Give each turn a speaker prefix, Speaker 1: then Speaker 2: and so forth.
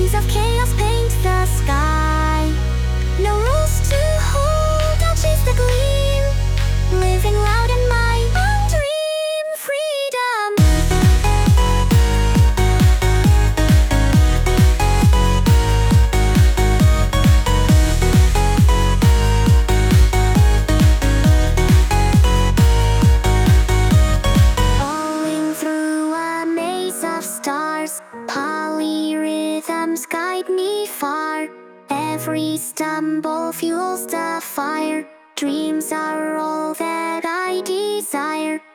Speaker 1: Waves of chaos paint the sky. No rules to hold, I'll chase the gleam. Living loud in my own dream. Freedom. Falling through a maze of stars, polyrhythms guide me far. Every stumble fuels the fire. Dreams are all that I desire.